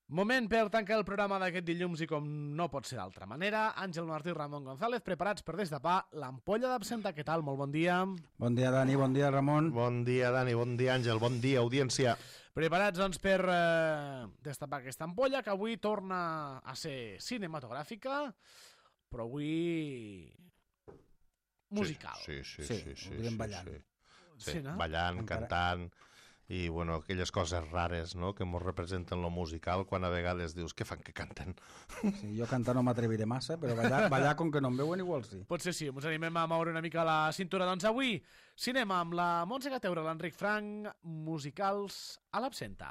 Moment per tancar el programa d'aquest dilluns i com no pot ser d'altra manera, Àngel Martí i Ramon González preparats per destapar l'ampolla d'absenta. Què tal? Molt bon dia. Bon dia, Dani, bon dia, Ramon. Bon dia, Dani, bon dia, Àngel, bon dia, audiència. Preparats, doncs, per destapar aquesta ampolla, que avui torna a ser cinematogràfica, però avui musical. Sí, ho direm ballant. Sí, no? Ballant, cantant, i, bueno, aquelles coses rares, no?, que ens representen lo musical, quan a vegades dius, què fan que canten? Sí, jo cantar no m'atreviré massa, però ballar com que no em veuen igual sí. Potser sí, ens animem a moure una mica la cintura. Doncs avui, cinema amb la Montse Gateura, l'Enric Frank, musicals a l'absenta.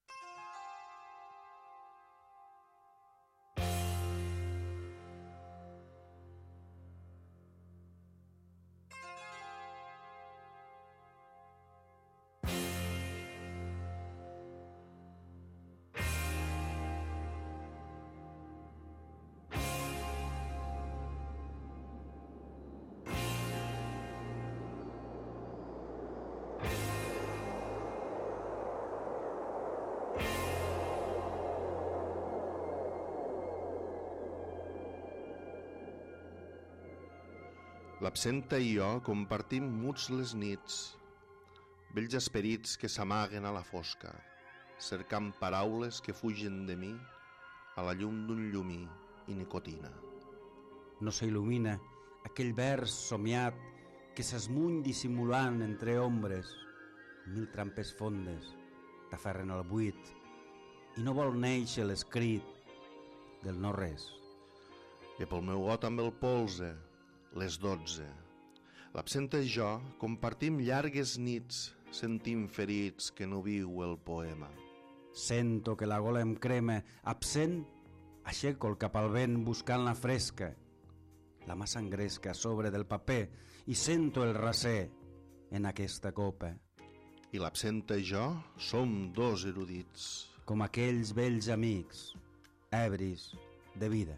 L'absenta i jo compartim muts les nits, vells esperits que s'amaguen a la fosca, cercant paraules que fugen de mi a la llum d'un llumí i nicotina. No s'il·lumina aquell vers somiat que s'esmuny dissimulant entre ombres. Mil trampes fondes t'aferren al buit i no vol néixer l'escrit del no res. I pel meu got amb el polze, les 12. L'absenta i jo compartim llargues nits, sentim ferits que no viu el poema. Sento que la gola em crema, absent, aixeco el cap al vent buscant la fresca. La mà s'engresca a sobre del paper i sento el raser en aquesta copa. I l'absenta i jo som dos erudits. Com aquells vells amics, ebris de vida.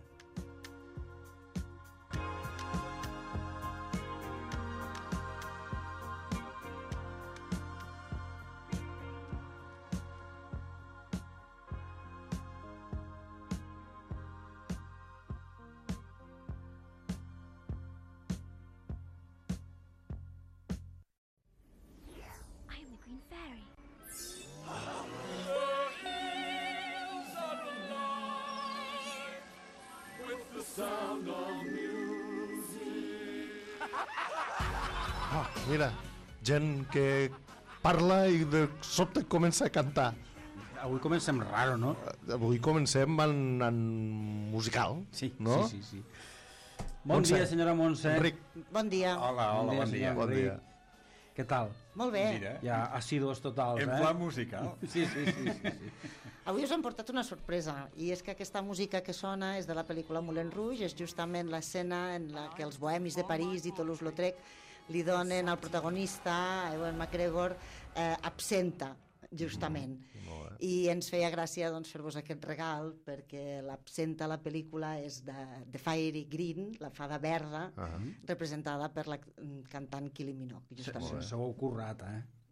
Mira, gent que parla i de sobte comença a cantar. Avui comencem raro, no? Avui comencem en musical, Sí, no? sí. Bon dia, senyora Montse. Enric. Bon dia. Hola, bon dia. senyor Bon Enric. dia. Què tal? Molt bé. Mira, Ja assíduos totals, en pla musical. Sí. Avui us hem portat una sorpresa, i és que aquesta música que sona és de la pel·lícula Moulin Rouge, és justament l'escena en la que els bohemis de París i Toulouse-Lautrec li donen al protagonista, Ewan McGregor, absenta, justament. I ens feia gràcia, doncs, fer-vos aquest regal, perquè l'absenta a la pel·lícula és de Fairy Green, la fada verda, representada per la cantant Kylie Minogue, justament. Se ho heu currat,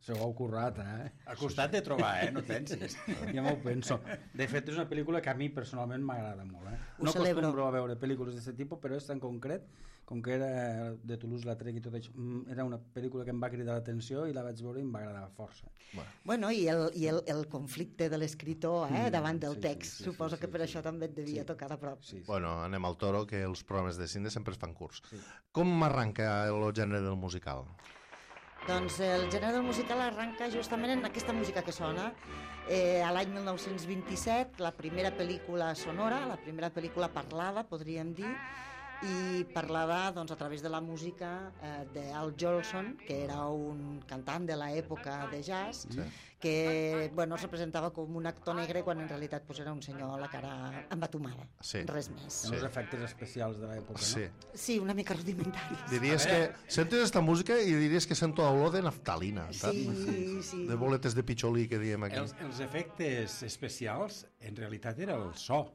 Ha costat de trobar, no et pensis. Ja m'ho penso. De fet, és una pel·lícula que a mi personalment m'agrada molt. Ho No celebro. acostumbro a veure pel·lícules d'aquest tipus, però aquesta en concret, com que era de Toulouse-Lautrec i tot això, era una pel·lícula que em va cridar l'atenció i la vaig veure i em va agradar força. Bueno, i el conflicte de l'escriptor davant del text, suposo que per això també et devia tocar de prop. Sí. Bueno, anem al toro, que els programes de cine sempre es fan curts. Com arranca el gènere del musical? Doncs el gènere del musical arranca justament en aquesta música que sona. A l'any 1927, la primera pel·lícula sonora, la primera pel·lícula parlada, podríem dir, i parlava, doncs, a través de la música d'Al Jolson, que era un cantant de l'època de jazz, que, bueno, es representava com un actor negre quan en realitat pues, era un senyor amb la cara embatumada, res més. Els efectes especials de l'època, Sí. no? Sí, una mica rudimentaris. Diries que sentes esta música i diries que sento olor de naftalina, saps? Sí. De boletes de pitxolí que diem aquí. Els efectes especials, en realitat, era el so.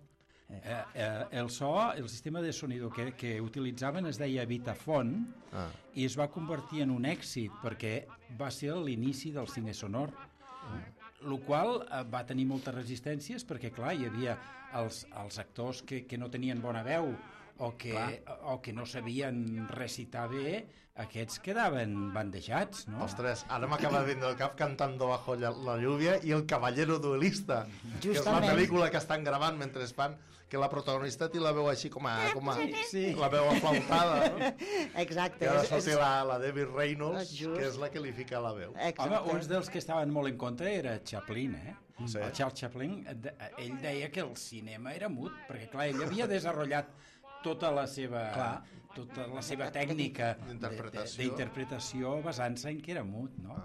El so, el sistema de sonido que utilitzaven es deia Vitaphone i es va convertir en un èxit perquè va ser l'inici del cine sonor. el qual va tenir moltes resistències perquè, clar, hi havia els actors que no tenien bona veu o que no sabien recitar bé, aquests quedaven bandejats, no? Ostres, ara m'acaba de vindre al cap Cantando bajo la lluvia i El caballero duelista, que és la pel·lícula que estan gravant mentre fan, que la protagonista té la veu així com a la veu aflautada, no? Exacte. I ara sortir la Debbie Reynolds, que és la que li fica la veu. Home, uns dels que estaven molt en contra era Chaplin, Sí. El Charles Chaplin, ell deia que el cinema era mut, perquè, clar, ell havia desenvolupat tota la seva tècnica d'interpretació basant-se en que era mut, no?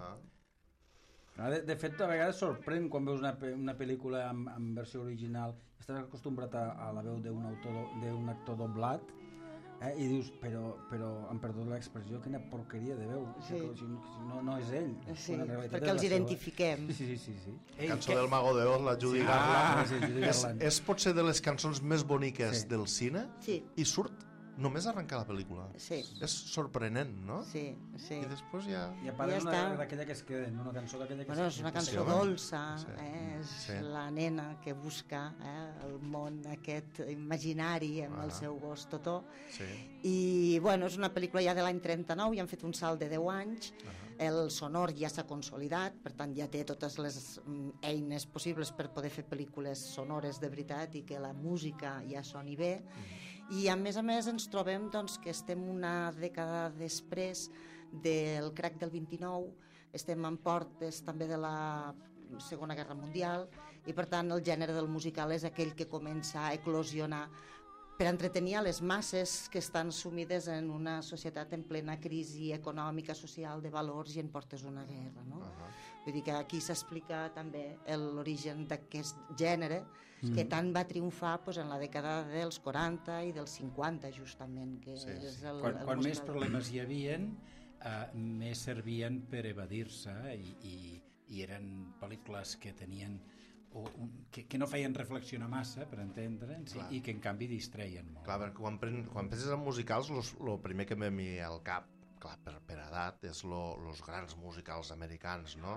De fet, a vegades sorprèn quan veus una pel·lícula en versió original, estàs acostumbrat a la veu d'un actor doblat, i dius, però em perdó l'expressió, quina porqueria de veu, no és ell. Sí, perquè els identifiquem. Sí. Cançó del Mago de Oz, la Judy Garland. És potser de les cançons més boniques del cine i surt només arrencar la pel·lícula. Sí. És sorprenent, no? Sí. I després ja... I a part és d'aquella que es queda, una cançó d'aquella que es queda. És una cançó dolça, és la nena que busca el món aquest imaginari amb el seu gos Totó. I, bueno, és una pel·lícula ja de l'any 39, ja han fet un salt de 10 anys, el sonor ja s'ha consolidat, per tant ja té totes les eines possibles per poder fer pel·lícules sonores de veritat i que la música ja soni bé. I a més ens trobem que estem una dècada després del crac del 29, estem en portes també de la Segona Guerra Mundial i per tant el gènere del musical és aquell que comença a eclosionar per entretenir a les masses que estan sumides en una societat en plena crisi econòmica, social, de valors i en portes d'una guerra, no? Vull dir que aquí s'explica també l'origen d'aquest gènere que tant va triomfar en la dècada dels 40 i dels 50, justament. Quan més problemes hi havien, més servien per evadir-se i eren pel·lícules que tenien que no feien reflexionar massa, per entendre'ns, i que en canvi distreien molt. Clar, quan penses en musicals, el primer que m'he mis al cap, clar, per edat, és los grans musicals americans, no?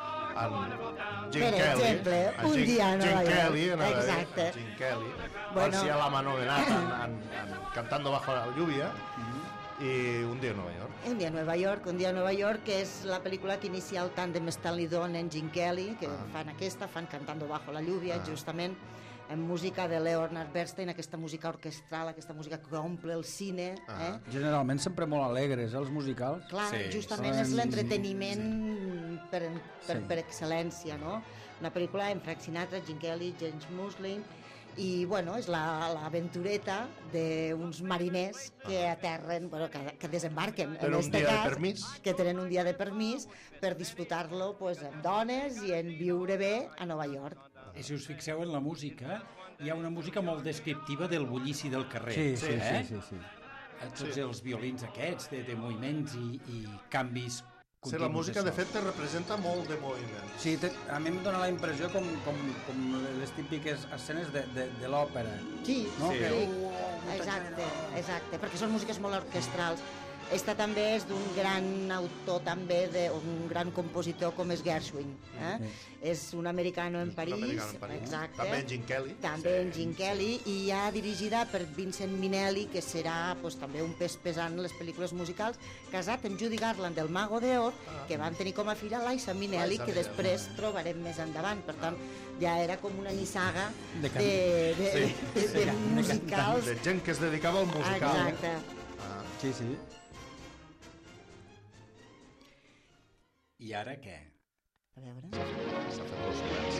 Per exemple, Un dia a Nova York. Exacte. Jim Kelly. García la Mano en Cantando bajo la lluvia i Un dia a Nova York. Un dia a Nova York, que és la pel·lícula que inicia el tàndem Stanley Donen, Gene Kelly, que fan Cantando bajo la lluvia, justament en música de Leonard Bernstein, aquesta música orquestral, aquesta música que omple el cine. Generalment sempre molt alegres, els musicals. Clar, justament és l'entreteniment per excel·lència, no? Una pel·lícula amb Frank Sinatra, Gene Kelly, James Muslin, i bueno, és l'aventureta d'uns mariners que aterren, que desembarquen en este cas, que tenen un dia de permís per disfrutar-lo amb dones i en viure bé a Nova York. I si us fixeu en la música, hi ha una música molt descriptiva del bullici del carrer. Sí. Tots els violins aquests de moviments i canvis continus. La música, de fet, te representa molt de moviment. Sí, a mi em dóna la impressió com les típiques escenes de l'òpera. Sí, exacte, perquè són músiques molt orquestrals. Esta també és d'un gran autor, també un gran compositor com és Gershwin. És un americano en París. Exacte. També en Gene Kelly. També en Gene Kelly, i ja dirigida per Vincent Minnelli, que serà també un pes pesant en les pel·lícules musicals, casat amb Judy Garland del Mago de Oz, que van tenir com a filla Liza Minnelli, que després trobarem més endavant. Per tant, ja era com una nissaga de musicals. De gent que es dedicava al musical. Exacte. Sí. I ara què? A veure... S'ha fet el silenci.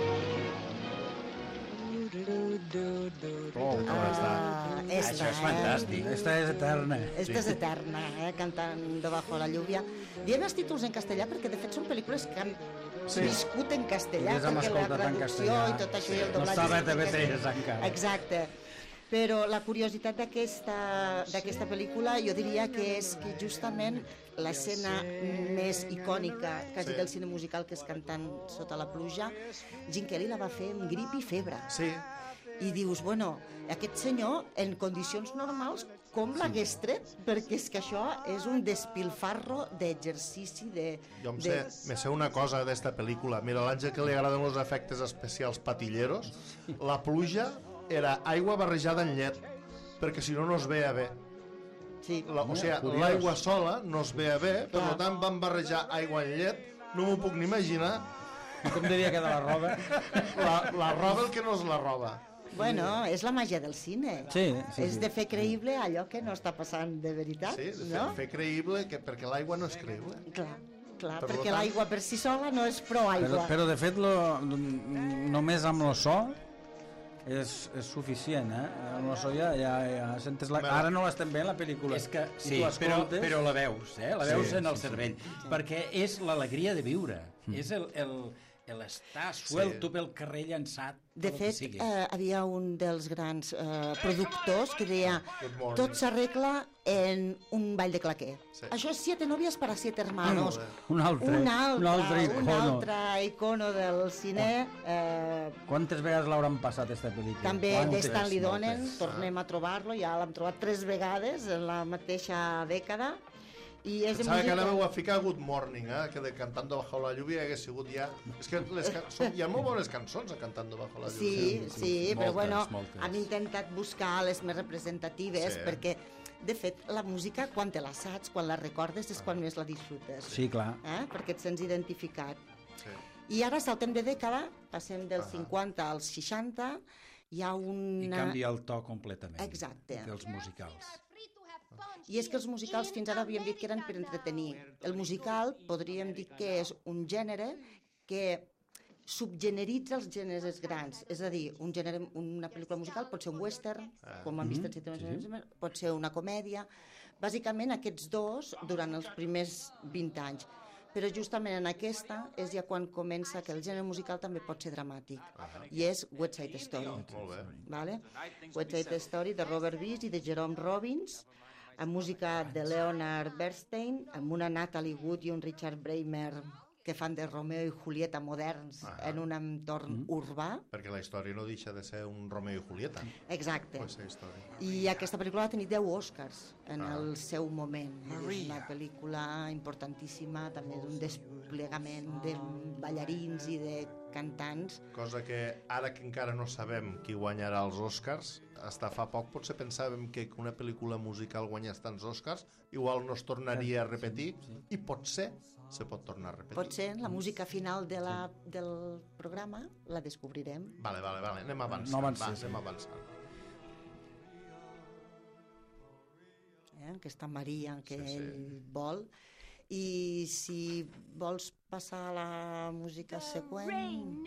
Això és fantàstic. Esta és eterna. Esta és eterna, Cantando bajo la lluvia. Diem els títols en castellà perquè de fet són pel·lícules que han viscut en castellà, perquè la traducció i tot això i el doblatge... No estava a TV3 encara. Exacte. Però la curiositat d'aquesta pel·lícula jo diria que és que justament l'escena més icònica quasi del cine musical, que és Cantant sota la pluja, Gene Kelly la va fer amb grip i febre. Sí. i dius, bueno, aquest senyor en condicions normals com l'hagués tret? Perquè és que això és un despilfarro d'exercici Jo me sé una cosa d'esta pel·lícula. Mira, l'Àngel que li agraden els efectes especials patilleros, la pluja era aigua barrejada en llet, perquè si no es veia bé. Sí. O sigui, l'aigua sola no es veia bé, per tant van barrejar aigua en llet, no m'ho puc ni imaginar. Com diria que de la roba? La roba el que no és la roba. Bueno, és la màgia del cine. Sí. És de fer creïble allò que no està passant de veritat, Sí, de no? fer creïble, perquè l'aigua no és creïble. Clar, perquè l'aigua per si sola no és prou aigua. Però de fet, només amb el so és suficient, eh? Amb el so ja sentes ara no l'estem veient, la pel·lícula. És que sí, però la veus, la veus en el cervell, perquè és l'alegria de viure, és l'estar suelto pel carrer llançat. De fet, havia un dels grans productors que deia tot s'arregla en un ball de claquer. Això és 7 novias para 7 hermanos. Un altre icono del cine. Quantes vegades l'hauran passat, aquesta pel·lícula? També d'Stanley Donen, tornem a trobar-lo, ja l'hem trobat 3 vegades en la mateixa dècada. Pensava que anàveu a ficar Good Morning, que de Cantando Bajo la Lluvia hagués sigut ja... És que hi ha molt bones cançons a Cantando Bajo la Lluvia. Sí, però bueno, han intentat buscar les més representatives, perquè, de fet, la música, quan te la saps, quan la recordes, és quan més la disfrutes. Sí, clar. Perquè et sents identificat. I ara saltem de dècada, passem dels 50 als 60, hi ha una... I canvia el to completament. Exacte. Dels musicals. I és que els musicals fins ara havíem dit que eren per entretenir. El musical podríem dir que és un gènere que subgeneritza els gèneres grans. És a dir, una pel·lícula musical pot ser un western, com hem vist pot ser una comèdia. Bàsicament aquests dos durant els primers 20 anys. Però justament en aquesta és ja quan comença que el gènere musical també pot ser dramàtic. I és West Side Story. Molt bé. Vale? West Side Story de Robert Bees i de Jerome Robbins, amb música de Leonard Bernstein, amb una Natalie Wood i un Richard Breimer que fan de Romeo i Julieta moderns en un entorn urbà. Perquè la història no deixa de ser un Romeo i Julieta. Exacte. Història. I aquesta pel·lícula ha tenit 10 Oscars en el seu moment. És una pel·lícula importantíssima, també d'un desplegament de ballarins i de cantants. Cosa que ara que encara no sabem qui guanyarà els Oscars, hasta fa poc potser pensàvem que una pel·lícula musical guanyés tants Oscars, igual no es tornaria a repetir, i potser se pot tornar a repetir. Potser la música final del programa la descobrirem. Vale, anem avançant. Anem avançant. Aquesta Maria que ell vol. I si vols passar a la música següent...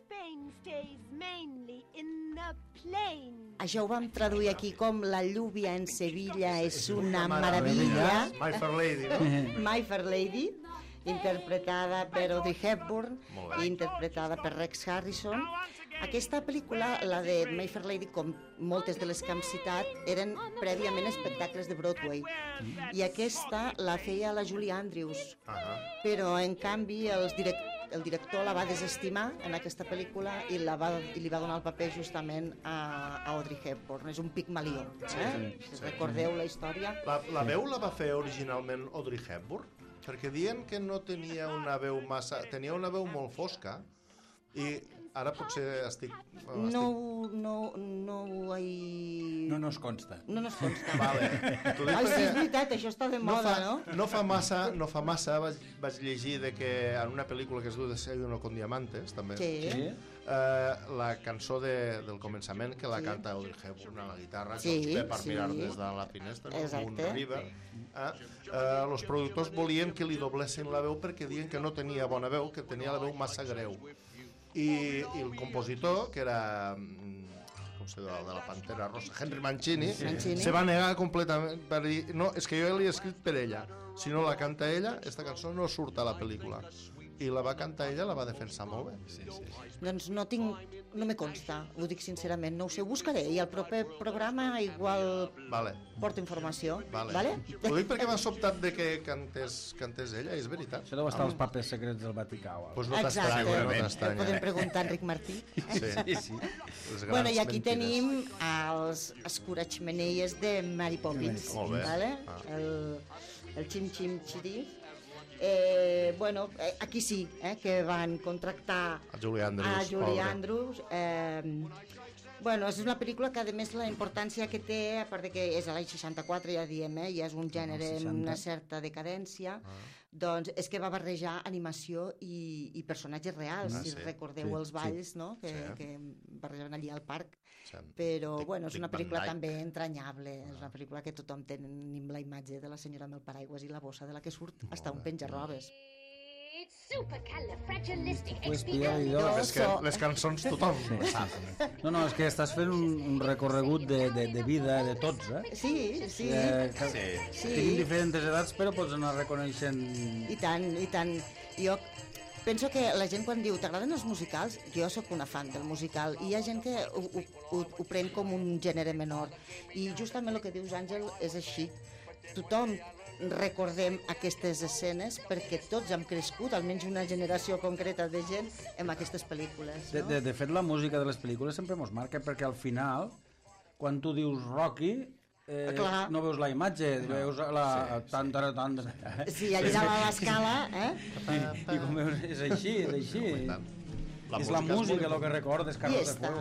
Això ho vam traduir aquí com La lluvia en Sevilla és una meravella. My Fair Lady, no? My Fair Lady, interpretada per Audrey Hepburn i interpretada per Rex Harrison. Aquesta pel·lícula, la de My Fair Lady, com moltes de les que hem citat, eren prèviament espectacles de Broadway. I aquesta la feia la Julie Andrews. Però, en canvi, el director la va desestimar en aquesta pel·lícula i li va donar el paper justament a Audrey Hepburn. És un Pigmalió. Si recordeu la història. La veu la va fer originalment Audrey Hepburn? Perquè diuen que no tenia una veu massa... Tenia una veu molt fosca i ara potser estic... No es consta. No nos consta. Vale. Sí, és veritat, això està de moda, no? No fa massa vaig llegir que en una pel·lícula que es diu Desayuno con Diamantes, també, la cançó del començament que la canta Audrey Hepburn a la guitarra, que els ve per mirar des de la finestra, com un river. Els productors volien que li doblessin la veu perquè diuen que no tenia bona veu, que tenia la veu massa greu. I el compositor, que era de la Pantera Rosa, Henry Mancini, se va negar completament per dir, no, és que jo l'he escrit per ella, si no la canta ella, esta cançó no surt a la pel·lícula. I la va cantar ella, la va defensar molt bé. Sí. Doncs no me consta, ho dic sincerament, no ho sé, ho buscaré i al proper programa igual Vale. porto informació. Vale. Ho dic perquè m'ha sobtat de que cantés ella, és veritat. Això deu estar als papers secrets del Vaticà o alguna Pues no Exacte, t'estranya, no el t'estranya. podem preguntar a Enric Martí. Sí. Les grans Bueno, i aquí mentides. tenim els escurachmeneies de Mary Poppins, Molt bé. ¿vale? El Chim Chim Chiri. Bueno, aquí sí, que van contractar A Julie Andrews. a Julie pobre. Andrews. Bueno, és una pel·lícula que a més la importància que té, a part de que és a l'any 64, ja diem, ja és un gènere amb una certa decadència, doncs és que va barrejar animació i personatges reals, si recordeu els balls, no?, que barrejaven allí al parc. Però, bueno, és una pel·lícula també entranyable, és una pel·lícula que tothom tenim la imatge de la senyora amb el paraigües i la bossa de la que surt, hasta un penjarrobes. Pues pillar És que les cançons tothom les sap. No, és que estàs fent un recorregut de vida de tots, Sí. Tenim diferents edats, però pots anar reconeixent... I tant. Jo penso que la gent quan diu t'agraden els musicals, jo sóc una fan del musical, i hi ha gent que ho pren com un gènere menor. I justament el que dius, Àngel, és així. Tothom recordem aquestes escenes perquè tots hem crescut, almenys una generació concreta de gent, amb aquestes pel·lícules. No? De fet, la música de les pel·lícules sempre mos marca, perquè al final, quan tu dius Rocky, no veus la imatge, veus la... Tant. Sí, allà dalt a l'escala, I com veus, és així. És la música el que recordes, Carros de Fuego.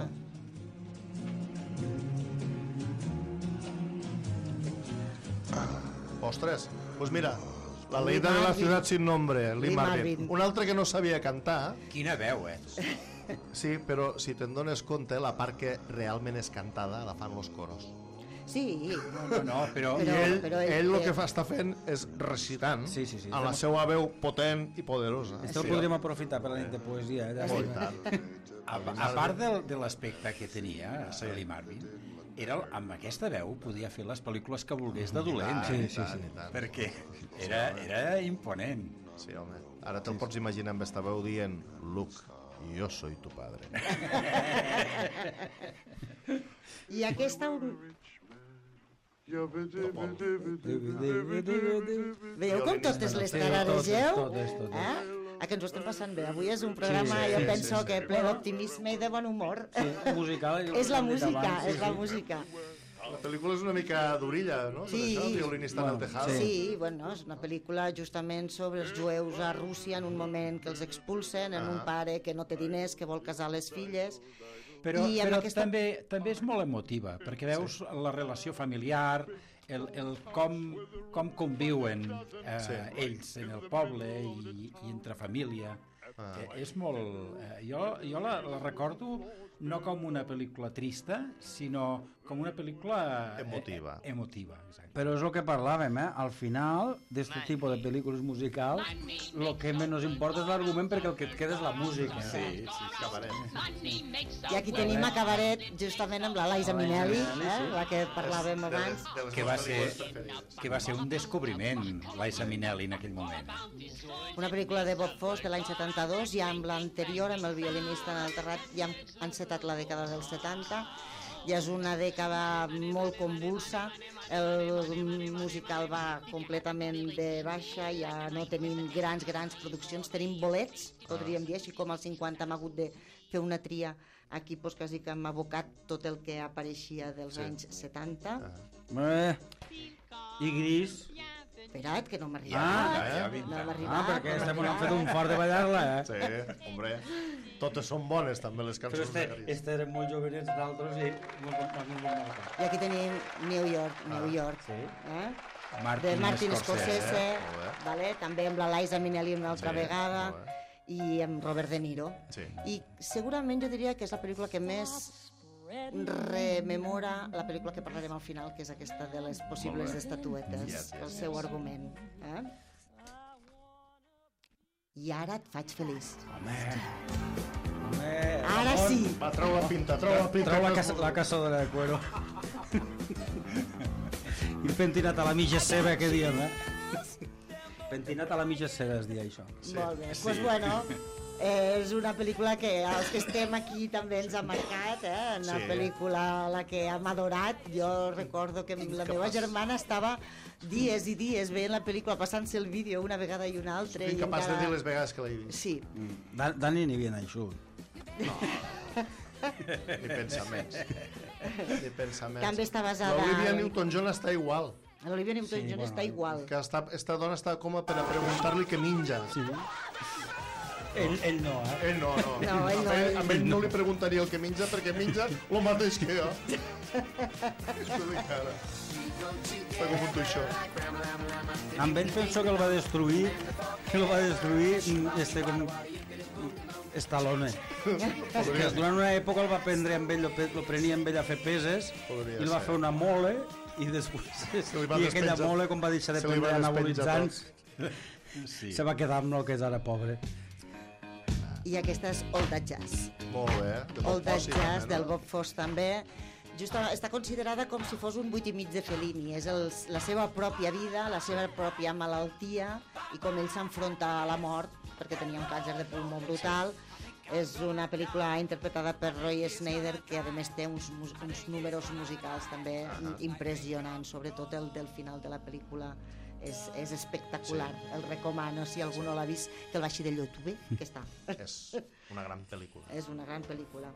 Ostres, pues mira, la Leida de la ciutat sin nombre, Lee Marvin. Un altre que no sabia cantar. Quina veu, Sí, però si te'n dones compte, la part que realment és cantada la fan los coros. Sí. No, però... I ell el que està fent és recitant amb la seva veu potent i poderosa. Això el podríem aprofitar per la nit de poesia. A part de l'aspecte que tenia Lee Marvin, amb aquesta veu podia fer les pel·lícules que volgués de dolent. Sí. Perquè era imponent. Sí, home. Ara te'l pots imaginar amb aquesta veu dient Luke, yo soy tu padre. I aquesta... Veieu com totes les tararegeu? Que ens ho estem passant bé. Avui és un programa, jo penso, que ple d'optimisme i de bon humor. Musical. És la música. La pel·lícula és una mica d'orilla, no? Sí. El violinista en el tejado. Sí, bueno, és una pel·lícula justament sobre els jueus a Rússia en un moment que els expulsen, en un pare que no té diners, que vol casar les filles. Però també és molt emotiva, perquè veus la relació familiar, com conviuen ells en el poble i entre família. És molt... Jo la recordo no com una pel·lícula trista, sinó com una pel·lícula... Emotiva, exacte. Però és el que parlàvem, al final d'aquest tipus de pel·lícules musicals el que menys importa és l'argument, perquè el que et queda és la música. Sí, Cabaret. I aquí tenim a Cabaret justament amb la Liza Minnelli, la que parlàvem abans. Que va ser un descobriment, Liza Minnelli, en aquell moment. Una pel·lícula de Bob Fosse de l'any 72, ja amb l'anterior, amb el violinista en el terrat, ja han encetat la dècada dels 70, ja és una dècada molt convulsa, el musical va completament de baixa, ja no tenim grans produccions, tenim bolets, podríem dir, així com als 50 hem hagut de fer una tria, aquí doncs quasi que hem abocat tot el que apareixia dels anys 70. I Gris. Espera't, que no m'ha arribat. Perquè estem fet un fort de ballar-la, Sí, hombre. Totes són bones, també, les cançons de Gris. Este eren molt jovenets d'altres i I aquí tenim New York. De Martin Scorsese, també amb la Liza Minnelli una altra vegada, i amb Robert De Niro. I segurament jo diria que és la pel·lícula que més rememora la pel·lícula que parlarem al final, que és aquesta de les possibles estatuetes, el seu argument. I ara et faig feliç. Ara sí! Va, trau la pinta. Trau la caçadora de cuero. I el pentinat a la mitja ceba que diem, Pentinat a la mitja cega es dia això. Molt bé. Pues bueno, és una pel·lícula que els que estem aquí també ens ha marcat, una pel·lícula a la que hem adorat. Jo recordo que la meva germana estava dies i dies veient la pel·lícula, passant-se el vídeo una vegada i una altra. Soc incapaç de dir les vegades que l'he vist. Sí. Dani ni bien eixut. Ni pensaments. Ni pensaments. També està basada... L'Olivia Newton-John està igual. L'Olivia Newton-John està igual. Que esta dona està com per a preguntar-li què menja. Sí. Ell no, Ell no. No, ell no. A ell no li preguntaria el que menja perquè menja el mateix que jo. Està com un tuixó. Amb ell penso que el va destruir com Stallone. Perquè durant una època el va prendre amb ell, lo prenia amb ell a fer peses, i el va fer una mole, i després i aquella mole, com va deixar de prendre anabolitzants, se va quedar amb el que és ara pobre. I aquesta és All That Jazz. Molt bé. All That Jazz, del Bob Fosse també. Està considerada com si fos un 8 i mig de Fellini. És la seva pròpia vida, la seva pròpia malaltia, i com ell s'enfronta a la mort, perquè tenia un càncer de pulmó brutal. És una pel·lícula interpretada per Roy Schneider, que a més té uns números musicals també impressionants, sobretot el del final de la pel·lícula. És espectacular, el recomano si algú no l'ha vist, que el baixi del YouTube, que està. És una gran pel·lícula. És una gran pel·lícula.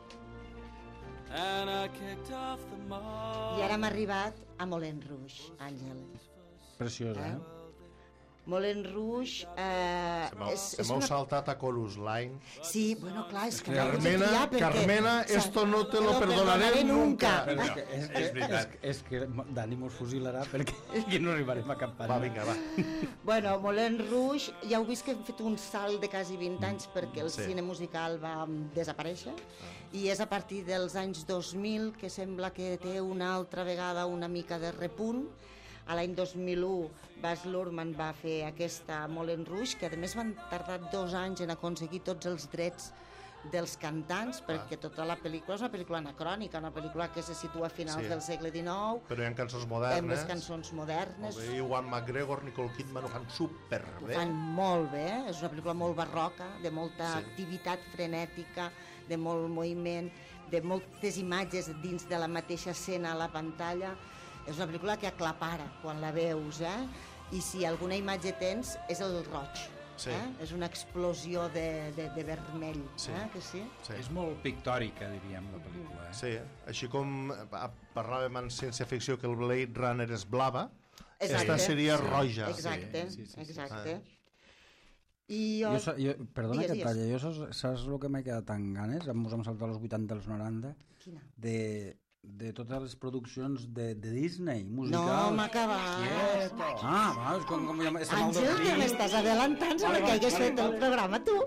I ara hem arribat a Moulin Rouge, Àngel. Preciosa, Moulin Rouge se m'heu saltat a Chorus Line. Sí, bueno, clar, és que Carmena, esto no te lo perdonaré nunca. És que Dani mos fusilarà perquè aquí no arribarem a cap pàgina. Va, vinga, va. Bueno, Moulin Rouge, ja heu vist que hem fet un salt de quasi 20 anys perquè el cine musical va desaparèixer, i és a partir dels anys 2000 que sembla que té una altra vegada una mica de repunt. A l'any 2001 Baz Luhrmann va fer aquesta Moulin Rouge, que a més van tardar 2 anys en aconseguir tots els drets dels cantants, perquè tota la pel·lícula és una pel·lícula anacrònica, una pel·lícula que se situa a finals del segle XIX. Però hi ha cançons modernes. Amb les cançons modernes. I Ewan McGregor, Nicole Kidman ho fan superbé. Ho fan molt bé, és una pel·lícula molt barroca, de molta activitat frenètica, de molt moviment, de moltes imatges dins de la mateixa escena a la pantalla. És una pel·lícula que aclapara quan la veus, i si alguna imatge tens és el roig. És una explosió de vermell. Que sí? És molt pictòrica, diríem, la pel·lícula. Sí, així com parlàvem en ciència-ficció que el Blade Runner és blava, aquesta seria roja. Exacte. Perdona que et talli, jo saps el que m'he quedat tan ganes? Ens hem saltat als 80 i als 90. Quina? De totes les produccions de Disney, musicals. No, m'ha acabat. És com Àngel, que m'estàs adelantant sobre que hagués fet el programa, tu.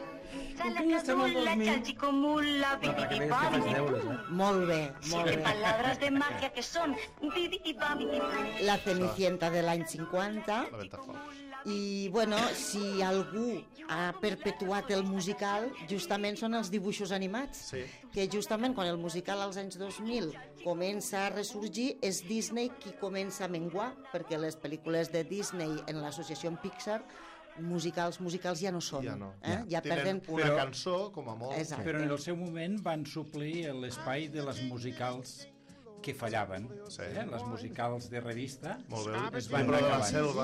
Molt bé, molt bé. Palabras de magia que son La Cenicienta de l'any 50. I, bueno, si algú ha perpetuat el musical, justament són els dibuixos animats, que justament quan el musical als anys 2000 comença a ressorgir, és Disney qui comença a menguar, perquè les pel·lícules de Disney en l'associació amb Pixar musicals ja no són. Ja perden una cançó, com a molt. Però en el seu moment van suplir l'espai de les musicals que fallaven. Les musicals de revista es van acabar. La selva.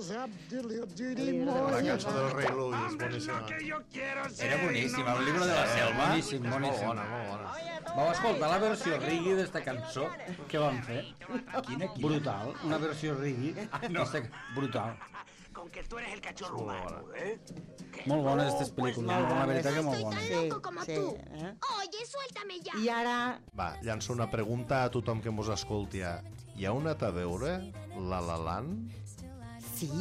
La cançó del Rei Louis, boníssima. Era boníssima, el llibre de la selva. Boníssim. Molt bona. Vau escoltar la versió reggae d'esta cançó que van fer? Quina? Brutal, una versió reggae. Brutal. Con que tú eres el cachorro humano, Molt bones aquestes pel·lícules, la veritat que molt bones. Sí. Oye, suéltame ya. I ara... Va, llanço una pregunta a tothom que mos escolti. Hi ha anat a veure La La Land? Sí.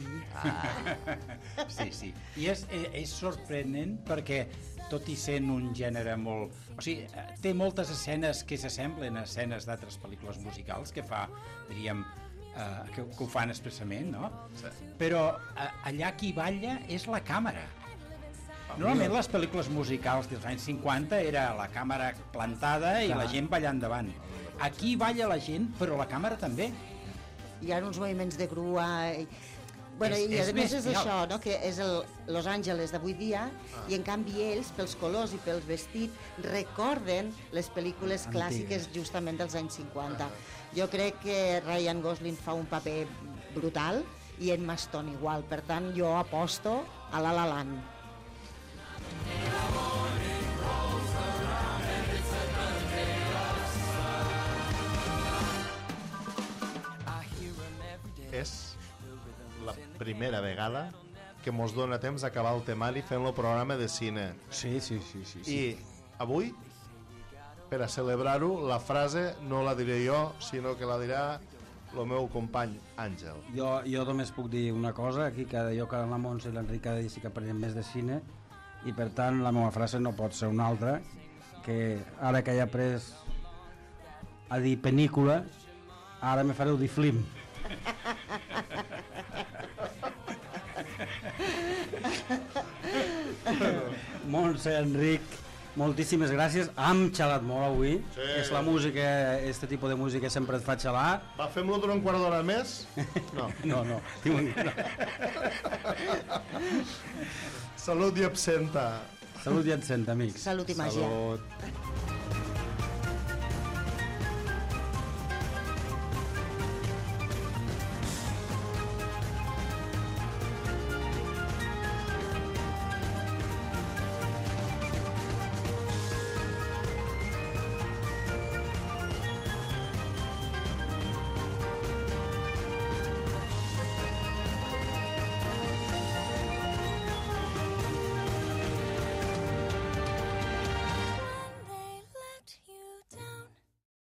Sí. I és sorprenent perquè, tot i sent un gènere molt... O sigui, té moltes escenes que s'assemblen a escenes d'altres pel·lícules musicals que fa, diríem, que ho fan expressament, no? Però allà qui balla és la càmera. Normalment les pel·lícules musicals dels anys 50 era la càmera plantada i la gent ballant davant. Aquí balla la gent, però la càmera també. Hi ha uns moviments de grua Bueno, i a més és bestial. això, no? Que és el Los Angeles d'avui dia, i en canvi ells, pels colors i pels vestits, recorden les pel·lícules clàssiques justament dels anys 50. Jo crec que Ryan Gosling fa un paper brutal i Emma Stone igual, per tant jo aposto a La La Land. És la primera vegada que mos dona temps d'acabar el temari fent el programa de cine. Sí. I avui, per a celebrar-ho, la frase no la diré jo, sinó que la dirà el meu company Àngel. Jo només puc dir una cosa, aquí jo que la Montse i l'Enric cada dia sí que aprenem més de cine, i per tant la meva frase no pot ser una altra, que ara que he après a dir pel·lícula, ara me fareu dir film. Montse, Enric, moltíssimes gràcies. Hem xalat molt avui. Sí. És la música, este tipus de música sempre et fa xalar. Va, fem-lo durant un quart d'hora més? No. No. Salut i absenta. Salut i absenta, amics. Salut i màgia. Salut.